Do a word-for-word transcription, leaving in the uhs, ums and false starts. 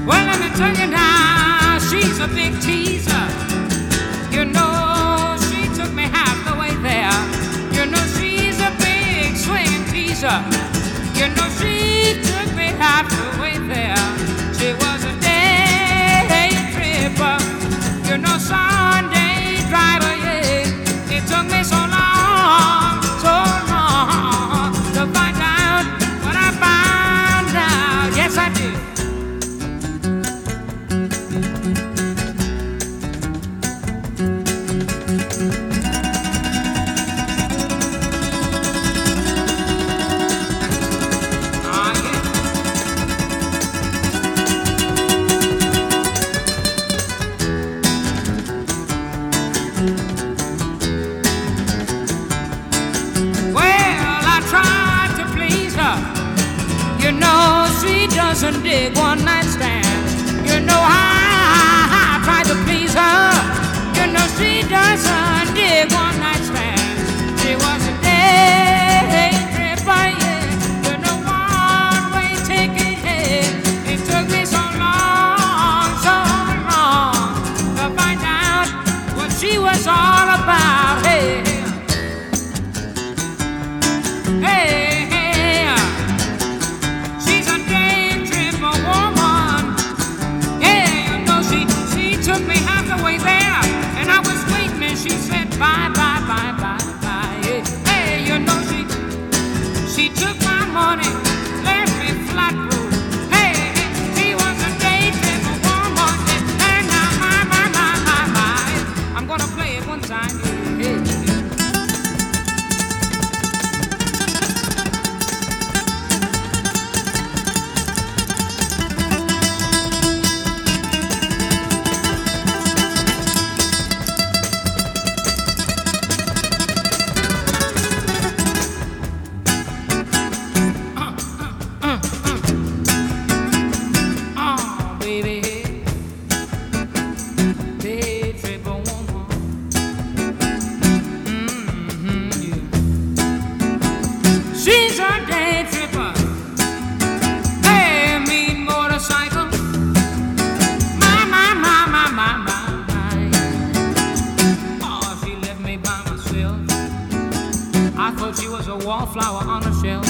Well, let me tell you now, she's a big teaser. You know, she took me half the way there. You know, she's a big swinging teaser. You know, she took me half the way there. She was a day tripper. You know, Sunday driver, yeah. It took me so long, so long to find out what I found out. Yes, I did. You know she doesn't dig one night stands. You know I, I, I tried to please her. You know she doesn't dig one night stands. She was a day tripper, yeah. You know one way ticket, yeah. It took me so long, so long to find out what she was all about. Hey, hey. Bye, bye, bye, bye, bye. Hey, hey, you know she she took my money, left me flat broke. Hey, hey, she was a day tripper, woman. And now, my, my, my, my, my. I'm gonna play it one time. Hey, hey. She's a day tripper. Hey, mean motorcycle. My, my, my, my, my, my, my. Oh, she left me by myself. I thought she was a wallflower on a shelf.